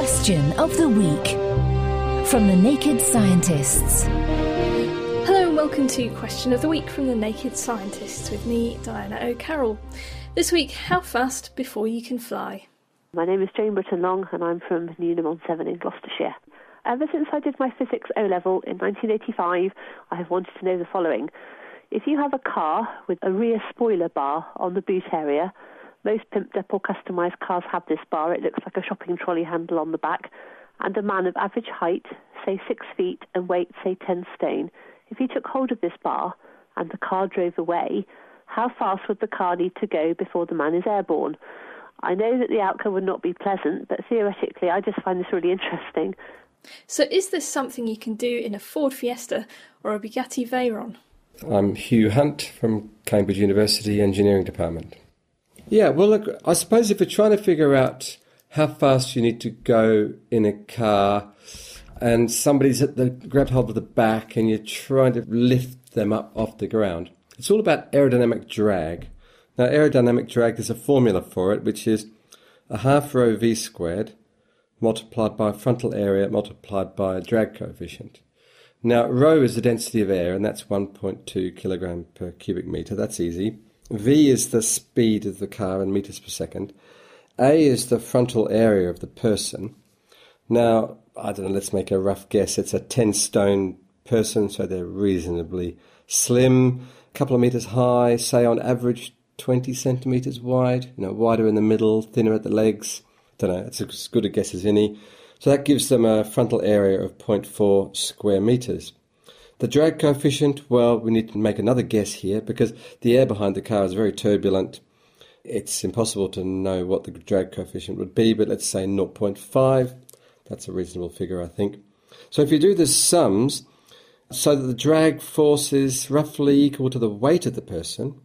Question of the Week from the Naked Scientists. Hello and welcome to Question of the Week from the Naked Scientists with me, Diana O'Carroll. This week, how fast before you can fly? My name is Jane Britton-Long and I'm from Newnham-on-Severn in Gloucestershire. Ever since I did my physics O-level in 1985, I have wanted to know the following. If you have a car with a rear spoiler bar on the boot area, most pimped up or customised cars have this bar. It looks like a shopping trolley handle on the back. And a man of average height, say 6 feet, and weight, say 10 stone, if he took hold of this bar and the car drove away, how fast would the car need to go before the man is airborne? I know that the outcome would not be pleasant, but theoretically I just find this really interesting. So is this something you can do in a Ford Fiesta or a Bugatti Veyron? I'm Hugh Hunt from Cambridge University Engineering Department. Yeah, well, look, I suppose if you're trying to figure out how fast you need to go in a car and somebody's grabbed hold of the back and you're trying to lift them up off the ground, it's all about aerodynamic drag. Now, aerodynamic drag, there's a formula for it, which is a half rho v squared multiplied by frontal area multiplied by a drag coefficient. Now, rho is the density of air, and that's 1.2 kilogram per cubic metre. That's easy. V is the speed of the car in metres per second. A is the frontal area of the person. Now, I don't know, let's make a rough guess. It's a 10-stone person, so they're reasonably slim, a couple of metres high, say on average 20 centimetres wide, wider in the middle, thinner at the legs. Don't know, it's as good a guess as any. So that gives them a frontal area of 0.4 square metres. The drag coefficient, well, we need to make another guess here because the air behind the car is very turbulent. It's impossible to know what the drag coefficient would be, but let's say 0.5. That's a reasonable figure, I think. So if you do the sums, so that the drag force is roughly equal to the weight of the person,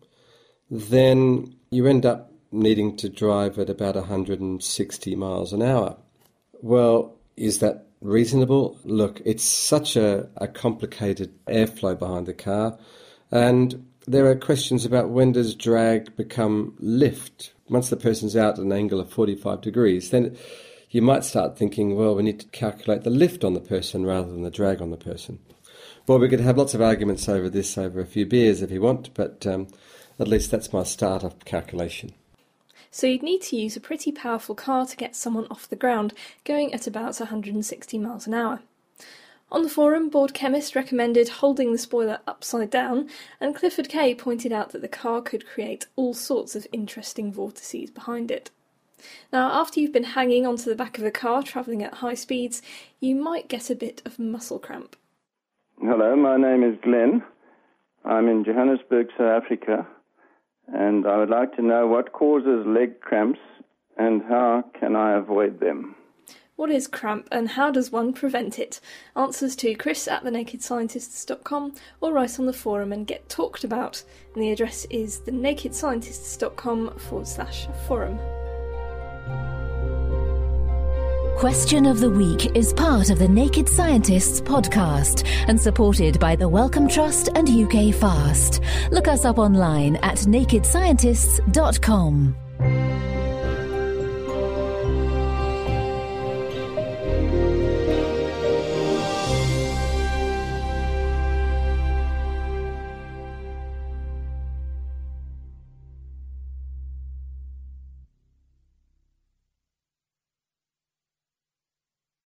then you end up needing to drive at about 160 miles an hour. Well, is that reasonable? Look, it's such a complicated airflow behind the car, and there are questions about when does drag become lift. Once the person's out at an angle of 45 degrees, then you might start thinking, well, we need to calculate the lift on the person rather than the drag on the person. Well, we could have lots of arguments over this over a few beers if you want, but at least that's my start-up calculation. So you'd need to use a pretty powerful car to get someone off the ground, going at about 160 miles an hour. On the forum, Board Chemist recommended holding the spoiler upside down, and Clifford Kay pointed out that the car could create all sorts of interesting vortices behind it. Now, after you've been hanging onto the back of a car travelling at high speeds, you might get a bit of muscle cramp. Hello, my name is Glenn. I'm in Johannesburg, South Africa. And I would like to know what causes leg cramps and how can I avoid them? What is cramp and how does one prevent it? Answers to chris@thenakedscientists.com or write on the forum and get talked about. And the address is thenakedscientists.com/forum. Question of the Week is part of the Naked Scientists podcast and supported by the Wellcome Trust and UK Fast. Look us up online at nakedscientists.com.